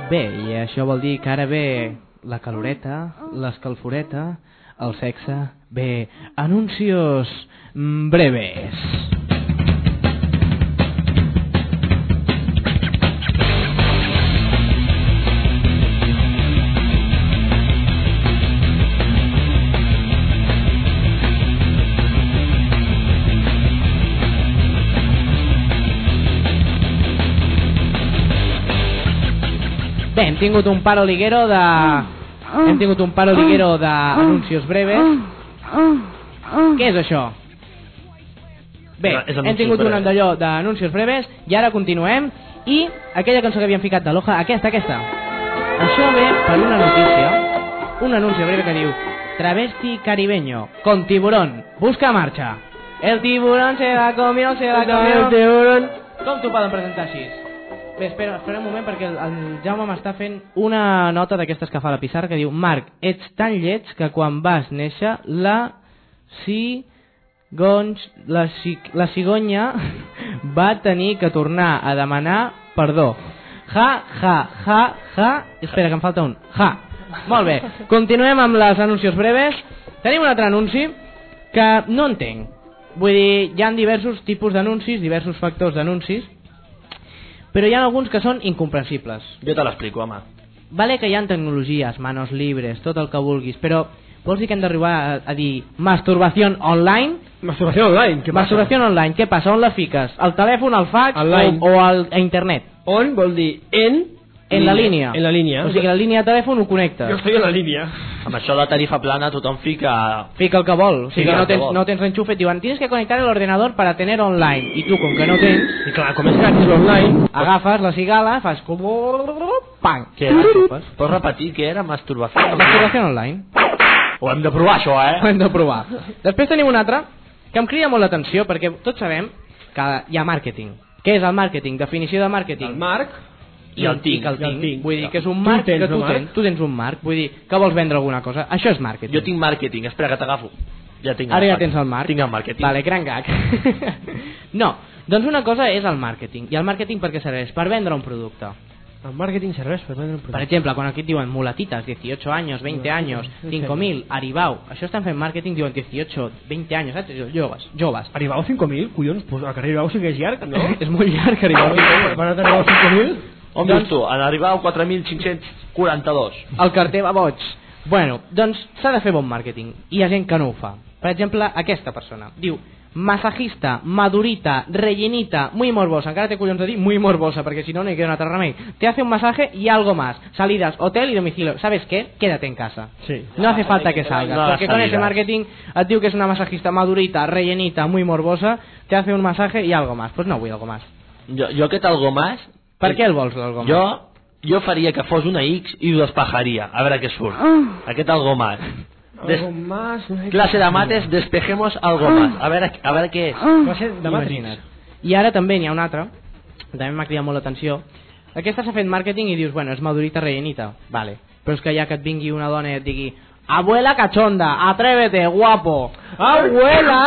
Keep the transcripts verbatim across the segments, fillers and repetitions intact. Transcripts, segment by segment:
Bé, i això vol dir que ara ve la caloreta, l'escalforeta, el sexe, bé, anuncios breves. Bé, hem tingut un paro liguero de... Hem tingut un paro liguero d'anuncios breves. Què és això? Bé, hem tingut un d'allò d'anuncis breves i ara continuem. I aquella cançó que havíem ficat de Loja, aquesta, aquesta. Això ve per una notícia, un anunci breve que diu: travesti caribeño con tiburón busca marcha. El tiburón se la comió, se la comió el tiburón. Com t'ho poden presentar així? Bé, espera, espera un moment perquè el, el Jaume m'està fent una nota d'aquestes que fa la pissarra que diu: Marc, ets tan lleig que quan vas néixer la cigonys, la, la cigonya va tenir que tornar a demanar perdó. Ja, ja, ja, ja. Espera, que em falta un. Ja. Molt bé, continuem amb les anuncis breves. Tenim un altre anunci que no entenc. Vull dir, hi ha diversos tipus d'anuncis, diversos factors d'anuncis, però hi ha alguns que són incomprensibles. Jo te l'explico, home. Vale que hi ha tecnologies, manos libres, tot el que vulguis, però vols dir que hem d'arribar a, a dir masturbació online? Masturbació online? Què passa? Masturbació online, què passa? On la fiques? Al telèfon, al fax online, o, o al, a internet? On vol dir en... En la línia. En la línia. O sigui que la línia de telèfon ho connectes. Jo estoy en la línia. Amb això de tarifa plana tothom fica... Fica el que vol. O sigui Fica que no el que tens, vol. no tens enxufe, et diuen tienes que conectar el ordenador para tener online. I tu, com que no tens... I clar, com és gratis l'online... Agafes la cigala, fas com... Pam! Què era? Pots repetir què era? Masturbació? Masturbació online. Ho hem de provar, això, eh? Ho hem de provar. Després tenim un altre que em crida molt l'atenció perquè tots sabem que hi ha màrqueting. Què és el màrqueting? Definició de màrqueting. El Marc... I el tinc, el tinc. Vull dir que és un Tu marc tens, que tu no, tens. Tu tens un marc. Vull dir que vols vendre alguna cosa. Això és màrqueting. Jo tinc màrqueting, espera que t'agafo. Ja tinc Ara ja tens el marc. Tinc el màrqueting. Vale, gran gag. No, doncs una cosa és el màrqueting. I el màrqueting per què serveix? Per vendre un producte. El màrqueting serveix per vendre un producte. Per exemple, quan aquí et diuen mulatitas, dieciocho años, veinte años, cinco mil, Aribau. Això estan fent màrqueting, diuen dieciocho, veinte años, saps? Joves, joves. Aribau cinco mil? Collons, pues el carrer Aribau sí que és llarg, no? És molt llarg, Aribau. Van a Aribau cinco mil? On dius tu? En Aribau quatre mil cinc-cents quaranta-dos. El carter va boig. Bueno, doncs s'ha de fer bon màrqueting. I hi ha gent que no ho fa. Per exemple, aquesta persona diu: masajista, madurita, rellenita, muy morbosa. Encara té collons de dir muy morbosa, perquè si no no hi queda un altre remei. Te hace un masaje y algo más. Salidas, hotel y domicilio. ¿Sabes qué? Quédate en casa. Sí. No hace falta que salgas. No, porque con ese marketing et diu que és una masajista madurita, rellenita, muy morbosa, te hace un masaje y algo más. Pues no vull algo más. Jo, jo aquest algo más... Per què el vols, algo más? Jo, jo faria que fos una X i ho despejaria. A veure què surt. Aquest algo más. Des... Algo más... No Clase de mates, despejemos algo más. A veure, a veure què és. Clase de mates. Imagina't. I ara també n'hi ha una altra, que també m'ha cridat molt l'atenció. Aquesta s'ha fet màrqueting i dius, bueno, és madurita rellenita. Vale. Però és que ja que et vingui una dona i et digui: abuela cachonda, atrévete, guapo. Abuela,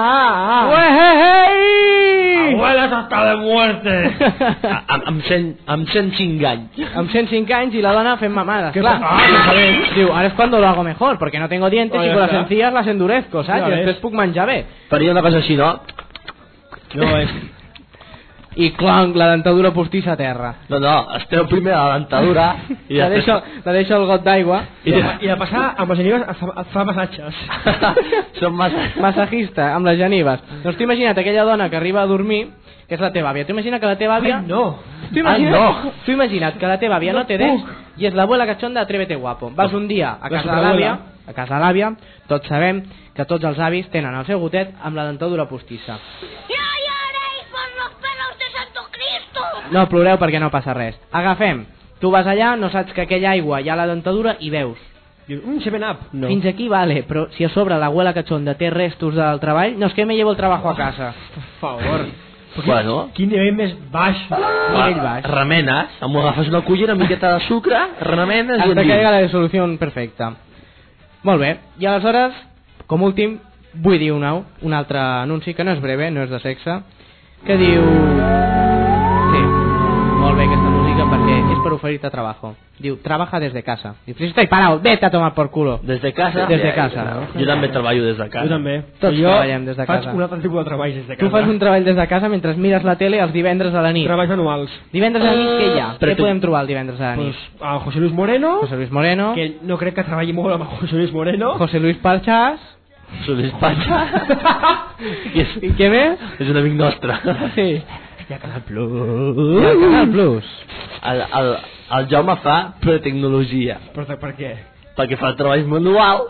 abuelas hasta de muerte. Amb, amb, cent, amb cent cinc anys. Amb cent cinc anys i la dona fent mamades. ¿Qué Clar. pasa? Ah, no sabés. Diu, ahora es cuando lo hago mejor, porque no tengo dientes Oh, y ja con las està. encías las endurezco, saps? Ja I ves. després puc menjar bé. Faria una cosa així, no? No, és... I clonc, la dentadura postissa a terra. No, no, es treu primer la dentadura i La després... deixo, la deixo al got d'aigua. I, de, I de passar amb les genives et fa, et fa massatges. Són massa... Massajista, amb les genives. Doncs t'ho imagina't aquella dona que arriba a dormir, que és la teva àvia. T'ho imagina't que la teva àvia... Ai, no. T'ho imagina't, Ai, no. t'ho imagina't que la teva àvia no, No té dents puc. i és l'abuela cachonda, atrévete guapo. Vas un dia a La casa de superabuela. l'àvia, a casa de l'àvia, tots sabem que tots els avis tenen el seu gotet amb la dentadura postissa. ¡Ya lloréis por los pelos de Santo Cristo! No ploreu perquè no passa res. Agafem, tu vas allà, no saps que aquella aigua hi ha a la dentadura i veus. Diu, un seven up. No. Fins aquí vale, però si a sobre l'abuela cachonda té restos del treball, no és que me llevo el trabajo a casa. Per favor. Bueno, Quin nivell més baix. Nivell baix. remenes, amb agafes una cullera, una miqueta de sucre, remenes i Hasta que endins. hagi la solució perfecta. Molt bé, i aleshores, com últim, vull dir un, un altre anunci, que no és breve, no és de sexe, que diu... Sí, molt bé aquesta música, perquè és per oferir-te trabajo. Diu, trabaja desde casa. Diu, si estoy parado, vete a tomar por culo. Desde casa? Desde ja, casa. No. Jo també treballo des de casa. Jo també. Tots jo treballem des de casa. faig un altre tipus de treball des de casa. Tu fas un treball des de casa mentre mires la tele els divendres a la nit. Treballs manuals. Divendres a la nit, què hi ha? Però Què tu- podem trobar el divendres a la nit? Pues, a José Luis Moreno, José Luis Moreno, que no crec que treballi molt amb José Luis Moreno. José Luis Palchás, S'ho despatxa. I és, i què més? és un amic nostre. Sí. I a Canal I Plus. el Canal Plus. El, el, el Jaume fa pretecnologia, Però per què? perquè fa treballs manual.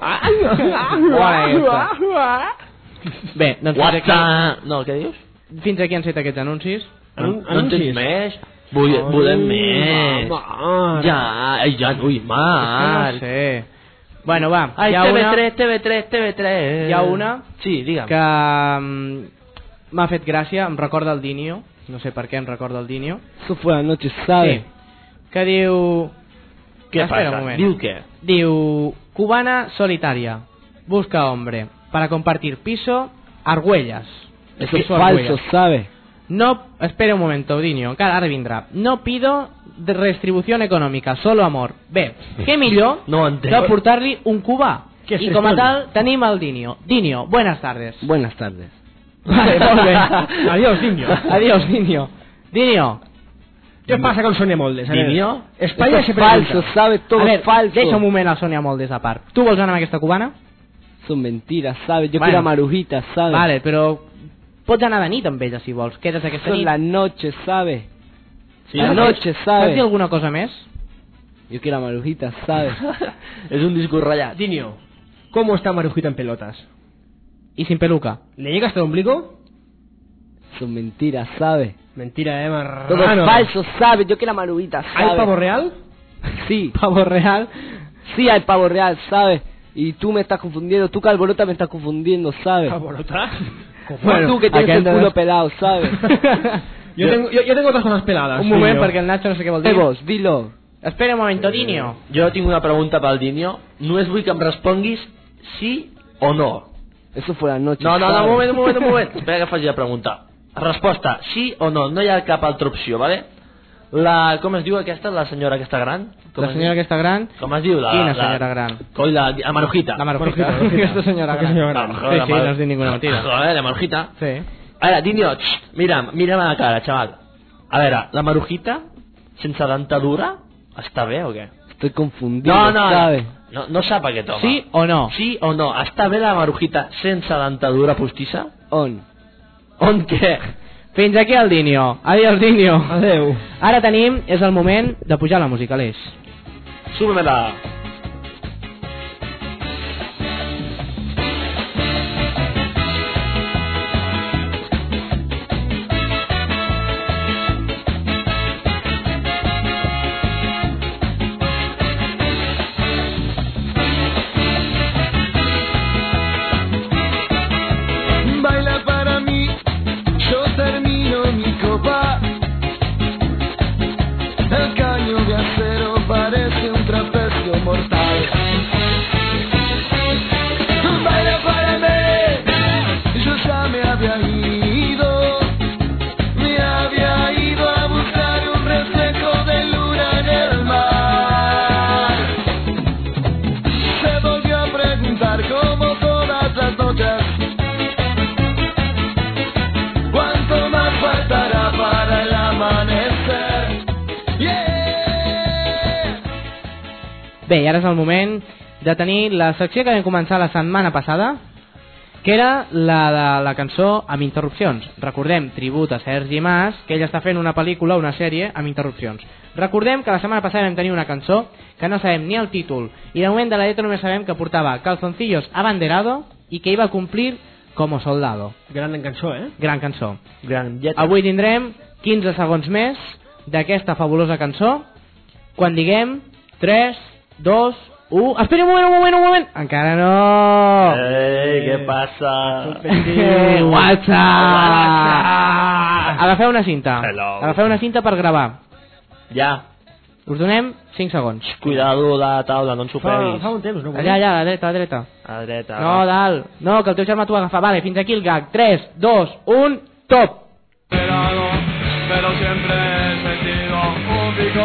Bona aquesta. Bé, doncs fins aquí, WhatsApp... No, què dius? fins aquí han set aquests anuncis. Anun- No en tens anuncis? més? Vull, volem més. Marc. Ja, ai, ja, ui, No Marc. sé. Bueno, va, Ai, hi ha T V una tres, T V tres, T V tres. Hi ha una Sí, digue'm. que mm, m'ha fet gràcia, em recorda el Dinio. No sé per què em recorda el Dinio. Eso fue anoche, Sí. ¿sabes? Que diu... Què Espera un passa? moment. Diu què? Diu, cubana solitaria, busca hombre, para compartir piso, Argüelles. Eso Piso es falso, Argüelles. ¿sabes? No, espera un momento, Dinio, encara ara vindrà. No pido de restribución econòmica, solo amor. Bé, què millor No ho entenc. que portar-li un cubà. Què I és com a això? tal tenim el Dinio. Dinio, buenas tardes. Buenas tardes. Vale, molt bé. Adiós, Dinio. Adiós, Dinio. Dinio, ¿Qué pasa con Sonia Moldes? A ver, Dinio? España Eso se es falso, pregunta. ¿sabes? Todo a es veure, falso. deixa un moment a Sònia Moldes a part. Tu vols anar amb aquesta cubana? Son mentiras, ¿sabes? Yo Bueno. quiero a Marujita, ¿sabes? Vale, però pots anar de nit amb ella si vols. Quedes aquesta Son nit. las noches, ¿sabes? Sí, la no? noche, Saps ¿sabes? dir alguna cosa més? Yo quiero a Marujita, ¿sabes? És un discurs ratllat. Dinio, ¿cómo está Marujita en pelotas? I sin peluca. ¿Le llega hasta el ombligo? Son mentiras, ¿sabes? Mentira, eh, Marrano. Todo es falso, ¿sabes? Yo quiero a Marujita, ¿sabes? ¿Hay pavo real? Sí, Pavo real. sí hay pavo real, ¿sabes? Y tú me estás confundiendo, tú Calborota me estás confundiendo, ¿sabes? ¿Pavorota? Bueno, tú que tienes aquest el culo de- pelado, ¿sabes? Yo, tengo, yo, yo tengo otras cosas peladas. Un moment, Dinio. perquè el Nacho no sé què vol Eh, dir. vos, dilo. Espera un moment, Dinio. Jo tinc una pregunta pel Dinio. Només vull que em responguis sí o no. Eso fue la noche. No, no, no, ¿sabes? un moment, un moment, un moment. Espera que faci la pregunta. Resposta, sí o no. No hi ha cap altra opció, vale? La... Com es diu aquesta, la senyora aquesta gran? Com La es senyora diu? aquesta gran. Com es diu? La, Quina la... senyora gran? Coi, la, la Marujita. La Marujita. Marujita. Aquesta senyora Aquesta gran. senyora gran. No, Sí, joder, la sí, Mar- no has dit ninguna mentida. Joder, la Marujita. Sí. A veure, Dinio, xxt, mira, mira a la cara, xaval. A veure, la Marujita, sense dentadura, està bé o què? Estoy confundido, No, no, ¿sabes? no, no sap aquest home. Sí o no? Sí o no? Està bé la Marujita sense dentadura postissa? On. On què? Fins aquí el Dinio. Adiós, Dinio. Adeu. Ara tenim, és el moment de pujar la música, Aleix. Súbemela. Baila para mí, yo termino mi copa. El caño de acero parece un trapecio mortal. Baila para mí, yo ya me había ido. Me había ido a buscar un reflejo de luna en el mar. Se volvió a preguntar como todas las noches. ¿Cuánto más faltará para el amanecer? Yeah. Bé, i ara és el moment de tenir la secció que vam començar la setmana passada, que era la de la cançó amb interrupcions. Recordem, tribut a Sergi Mas, que ell està fent una pel·lícula, una sèrie, amb interrupcions. Recordem que la setmana passada vam tenir una cançó que no sabem ni el títol, i de moment de la lletra només sabem que portava calzoncillos abanderado i que iba a cumplir como soldado. Gran cançó, eh? Gran cançó. Gran lletra. Avui tindrem quinze segons més d'aquesta fabulosa cançó quan diguem tres, dos, u... Espera un moment, un moment, un moment! Encara no! Ei, què passa? Eh, WhatsApp! Agafeu una cinta. Hello. Agafeu una cinta per gravar. Ja. Us donem cinc segons. Cuidado la taula, no ens Fa, ofeguis. fa un temps, no? Allà, allà, a la dreta, a la dreta. A la dreta. No, dalt. No, que el teu germà t'ho agafa. Vale, fins aquí el gag. tres, dos, un, top! Pero siempre he sentido un pico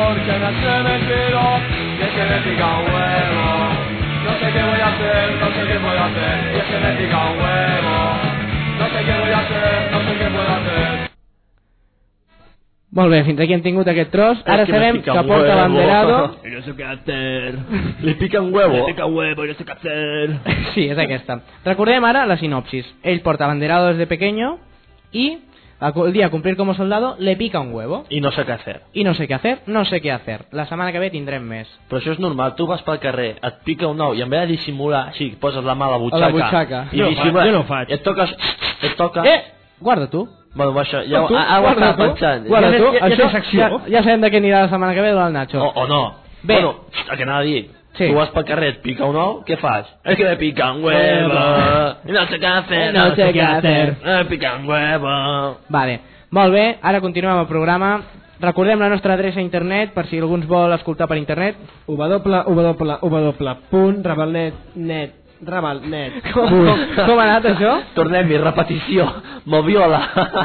porque me quiero, y es que me pica un huevo. No sé qué voy a hacer, no sé qué puedo hacer, y es que me pica un huevo. No sé què vull hacer, no sé què puedo hacer. Molt bé, fins aquí hem tingut aquest tros. Ara sabem que porta banderado. Y no sé qué hacer. Li pica un huevo. Me pica un huevo y no sé qué hacer. Sí, és aquesta. Recordem ara la sinopsis. Ell porta banderado desde pequeño y el día de cumplir como soldado le pica un huevo. I no sé què fer. Y no sé qué hacer, no sé qué hacer. La setmana que ve tindrem més. Però això és normal, tu vas pel carrer, et pica un ou i en vez de dissimular, així, poses la mà a la butxaca, A la butxaca. i Jo no dissimula, faig, jo no faig. i et toques, et toca... Eh, guarda tu. Bueno, això, ja ho, Tu, ara ho guarda estava tu. pensant. Guarda Ja- tu, ja- ja això tens acció. ja, ja sabem de què anirà la setmana que ve el Nacho. O, o no. Bé. Bueno, el que anava a dir, Sí. tu vas pel carrer, et pica un ou, què fas? Es que me pica un huevo, y no sé què hacer, No sé què hacer. me pica un huevo... Vale, molt bé, ara continuem el programa. Recordem la nostra adreça a internet per si algú ens vol escoltar per internet. www.rabalnet net rabalnet Com, com, com ha anat això? Tornem-hi, repetició, moviola.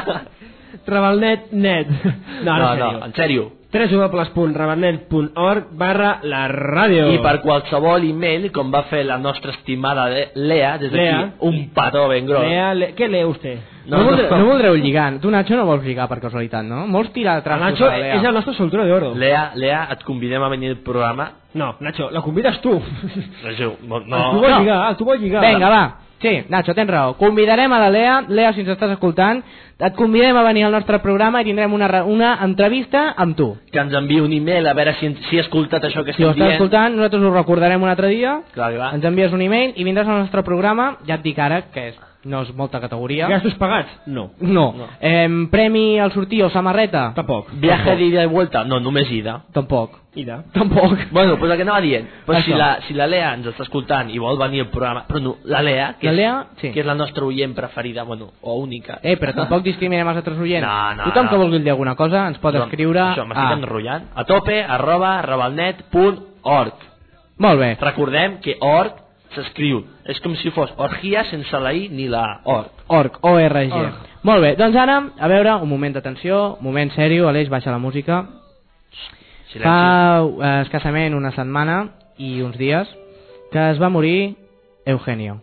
rabalnet net. No, No, no, no, en sèrio. www.rabalnet.org barra la ràdio. I per qualsevol email, com va fer la nostra estimada de- Lea, des d'aquí, Lea. un petó ben gros. Lea, le... ¿Qué lee usted? No, no, voldreu, no voldreu lligar. Tu, Nacho, no vols lligar per casualitat, no? Vols tirar El trastos Nacho a la Lea. és el nostre soltero de oro. Lea, Lea, et convidem a venir al programa. No, Nacho, la convides tu. Nacho, no, Tu no. vols No. lligar, tu vols lligar. Vinga, va. Sí, Nacho, tens raó. Convidarem a la Lea. Lea, si ens estàs escoltant, et convidem a venir al nostre programa i tindrem una, re- una entrevista amb tu. Que ens enviï un email a veure si, si ha escoltat això que Si ho estem estàs dient. escoltant, nosaltres ho recordarem un altre dia. Clar, clar. Ens envies un email i vindràs al nostre programa. Ja et dic ara que és, no és molta categoria. Gastos pagats? No. No. No. Eh, premi al sortir o samarreta? Tampoc. Viaje d'ida i vuelta? No, només ida. Tampoc. Ida. Tampoc. Bueno, pues el que anava dient, pues si, Això. la, si la Lea ens està escoltant i vol venir al programa, però no, la Lea, que, La és, Lea, sí. que és la nostra oient preferida, bueno, o única. Eh, però tampoc discriminem els altres oients. No, no, Tothom no. que vulgui dir alguna cosa ens pot No, escriure Això, m'estic a... enrotllant. A tope, arroba, rabalnet punt org. Molt bé. Recordem que org s'escriu. És com si fos orgia sense la i ni la org. Org, O R G. Org. Molt bé, doncs ara, a veure, un moment d'atenció, moment sèrio, Aleix, baixa la música. Silenci. Fa eh, escassament una setmana i uns dies que es va morir Eugenio.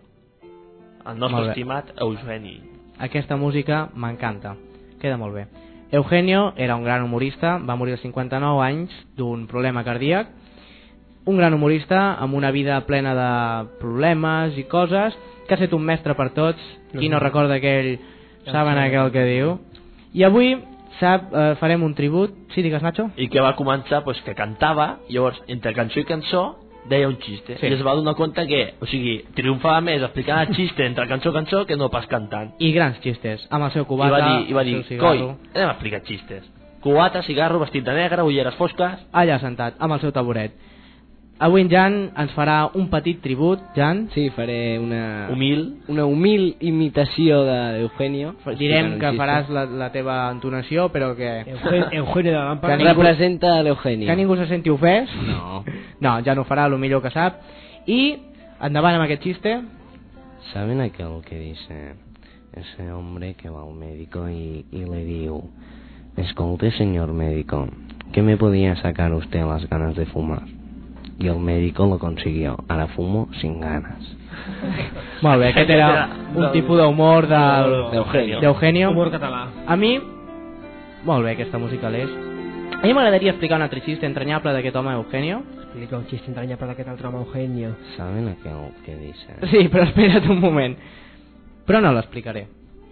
El Molt nostre bé. estimat Eugeni. Aquesta música m'encanta, queda molt bé. Eugenio era un gran humorista, va morir als cinquanta-nou anys d'un problema cardíac, un gran humorista amb una vida plena de problemes i coses, que ha estat un mestre per tots, qui no recorda aquell saben aquell que diu. I avui sap, eh, farem un tribut, sí, digues, Nacho? I que va començar pues, que cantava, llavors entre cançó i cançó deia un xiste, Sí. i es va donar compte que, o sigui, triomfava més explicant el xiste entre cançó i cançó que no pas cantant. I grans xistes, amb el seu I cubata, va dir, i va el dir seu coi, cigarro, anem a explicar xistes. Cubata, cigarro, vestit de negre, ulleres fosques. allà sentat, amb el seu taburet. Avui en Jan ens farà un petit tribut, Jan. Sí, faré una, Humil. una humil imitació d'Eugenio. Direm que faràs la, la teva entonació, però que, Eugenio, Eugenio de la Lámpara. Que ningú- Representa a l'Eugenio. que ningú se senti ofès. No. No, ja no farà el millor que sap. I endavant amb aquest xiste. ¿Saben aquel que dice ese hombre que va al médico y, y le digo, escolte señor médico, ¿qué me podía sacar usted las ganas de fumar? Y el médico lo consiguió, ahora fumo sin ganas. Molt bé, aquest era un tipus d'humor del- d'Eugenio. d'Eugenio. Humor català. A mi, molt bé aquesta música l'és. A mi m'agradaria explicar un altre xiste entranyable d'aquest home Eugenio. Explica un xiste entrañable d'aquest altre home Eugenio. ¿Saben aquel que dice? Sí, però espera't un moment. Però no l'explicaré.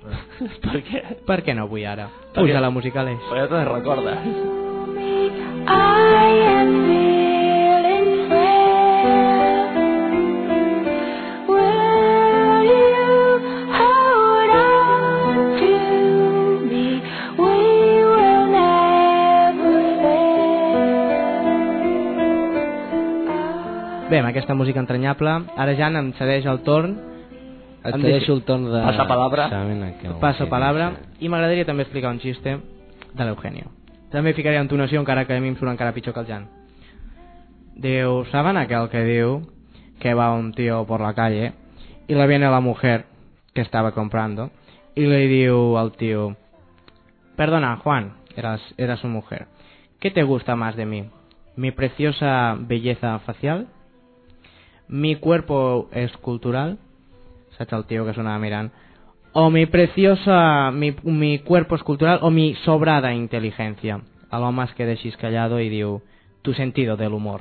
Per què? Per què no vull ara? Per Puja què? la música l'és. Però ja te'n recordes. I am feeling frail. Will you hold on to me? We will never fail. Bé, amb aquesta música entranyable, ara Jan em cedeix el torn, Et Em deixo el torn de... Passa palabra. ¿Saben aquel passo que palabra, dice? i m'agradaria també explicar un xiste de l'Eugenio. També ficaré entonació, encara que a mi em surt encara pitjor que el Jan. Diu, ¿saben aquel que diu que va un tío por la calle y le viene la mujer que estaba comprando y le diu al tío, perdona Juan, era, era su mujer, ¿qué te gusta más de mí? mi preciosa belleza facial, mi cuerpo es cultural, saps el tio que sonava mirant, o mi preciosa, mi, mi cuerpo es cultural, o mi sobrada inteligencia. L'home es queda així callado i diu, tu sentido del humor.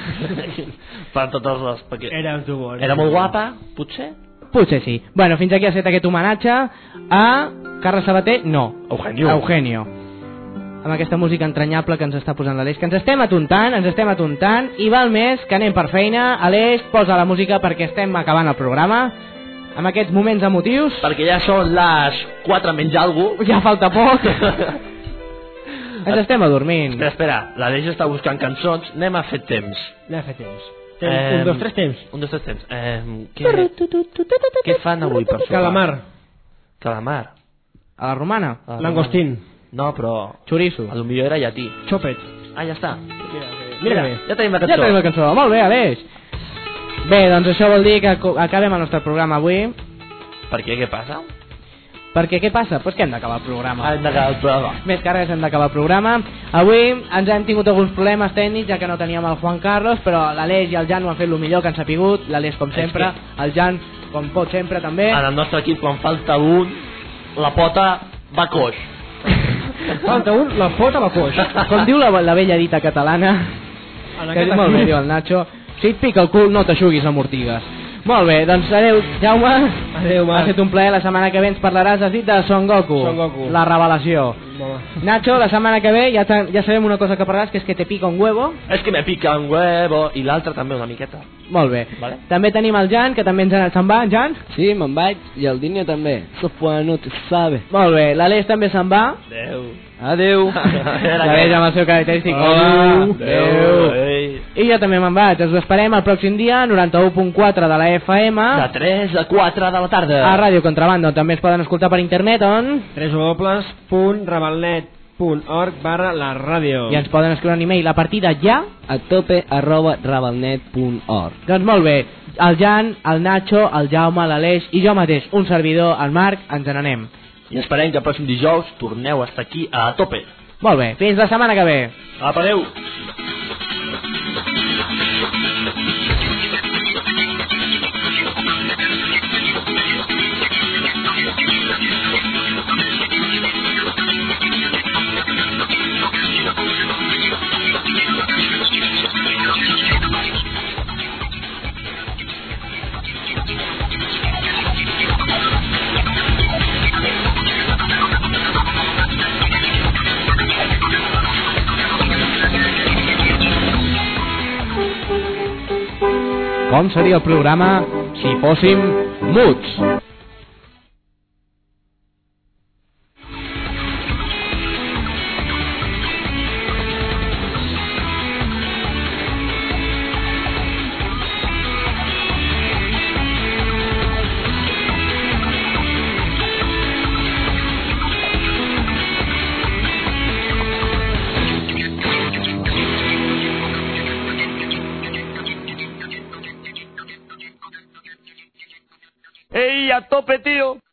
Per totes les... Perquè... Era tu bo. Era molt guapa, potser? Potser sí. Bueno, fins aquí ha estat aquest homenatge a Carles Sabater, no, Eugenio. a Eugenio. Amb aquesta música entranyable que ens està posant l'Aleix, que ens estem atontant, ens estem atontant, i val més que anem per feina. Aleix, posa la música perquè estem acabant el programa, amb aquests moments emotius. Perquè ja són les quatre menys algo. Ja falta poc. Ens estem adormint. Espera, espera, l'Aleix està buscant cançons, anem a fer temps. Anem a fer temps. Temps, Eh, un, dos, tres temps. Un, dos, tres temps. Eh, què, què fan avui per sopar? Calamar. Calamar. A la romana? A la Langostín. romana. No, però... Chorizo. A lo millor era llatí. Chopet. Ah, ja està. Mira, mira bé. Ja tenim la Ja cançó. tenim la cançó. Molt bé, Aleix. Bé, doncs això vol dir que aco- acabem el nostre programa avui. Per què? Què passa? Perquè què passa? Pues que hem d'acabar el programa. Hem d'acabar el programa. Més que res hem d'acabar el programa. Avui ens hem tingut alguns problemes tècnics, ja que no teníem el Juan Carlos, però l'Aleix i el Jan ho han fet el millor que han sapigut. L'Aleix com sempre, el Jan com pot sempre també. En el nostre equip, quan falta un, la pota va coix. Falta un, la pota va coix. Com diu la, la vella dita catalana, En que aquest diu molt bé, equip. diu el Nacho, si et pica el cul no t'aixuguis amb ortigues. Molt bé, doncs adeu, Jaume. Adeu, Marc. Ha estat un plaer. La setmana que ve ens parlaràs, has dit, de Son Goku. Son Goku. La revelació. Home. Nacho, la setmana que ve ja, te- ja sabem una cosa que parlaràs, que és que te pica un huevo. És que me pica un huevo. I l'altre també una miqueta. Molt bé. Vale. També tenim el Jan, que també ens ha anat se'n va. Jan? Sí, me'n vaig, i el Dinio també. Sofua no te sabe. Molt bé. L'Aleix també se'n va. Adeu. Adeu. L'Aleix amb el seu característic. Adeu. Adeu. Ei. I jo també me'n vaig. Ens ho esperem el pròxim dia, noranta-u punt quatre de la F M. De tres a quatre de la tarda. A Ràdio Contrabando. També es poden escoltar per internet, on? w w w punt rabalnet punt org barra la ràdio. I ens poden escriure un e-mail a partir de ja. A tope arroba rabalnet punt org. Doncs molt bé. El Jan, el Nacho, el Jaume, l'Aleix i jo mateix, un servidor, el Marc, ens n'anem. I esperem que el pròxim dijous torneu a estar aquí a tope. Molt bé. Fins la setmana que ve. Apa, adeu. Com seria el programa si fóssim muts? ¡Ey, a tope, tío!